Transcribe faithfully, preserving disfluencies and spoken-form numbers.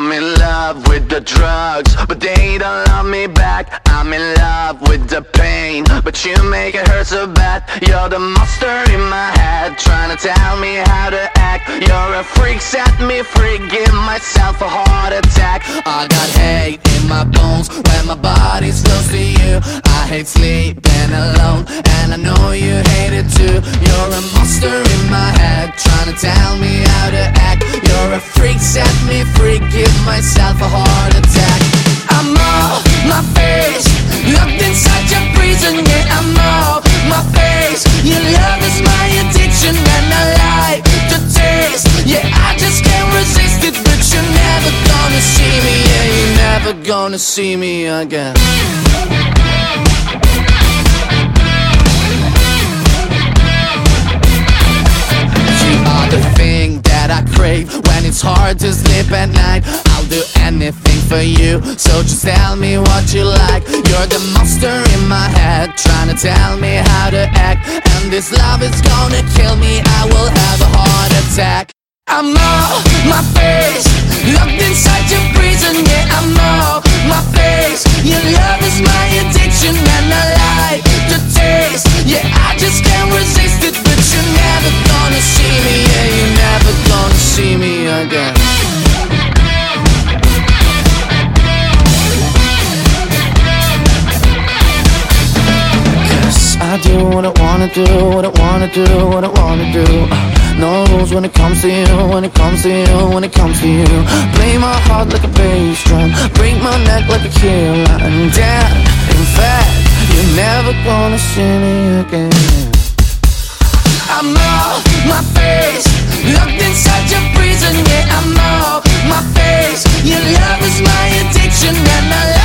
I'm in love with the drugs, but they don't love me back. I'm in love with the pain, but you make it hurt so bad. You're the monster in my head, trying to tell me how to act. You're a freak, set me free, give myself a heart attack. I got hate in my bones when my body's close to you. I hate sleeping alone, and I know you hate it too. You're a monster in my head, trying to tell me how to act. You're a freak, set me free, give myself a heart attack. I'm off my face, locked inside your prison. Yeah, I'm off my face. Your love is my addiction, and I like the taste. Yeah, I just can't resist it, but you're never gonna see me. Yeah, you're never gonna see me again. You are the thing that I crave when it's hard to sleep at night. I'll do anything for you, so just tell me what you like. You're the monster in my head, trying to tell me how to act. And this love is gonna kill me, I will have a heart attack. I'm off my face, locked inside your prison. Yeah, I'm off my face. Your love is my addiction, and I like the taste. Yeah, I just can't resist it, but you're never gonna see me. Yeah, you're never gonna see me again. I do what I wanna do, what I wanna do, what I wanna do. No rules when it comes to you, when it comes to you, when it comes to you. Play my heart like a bass drum, break my neck like a killer. And damn, in fact, you're never gonna see me again. I'm off my face, locked inside your prison. Yeah, I'm off my face. Your love is my addiction, and I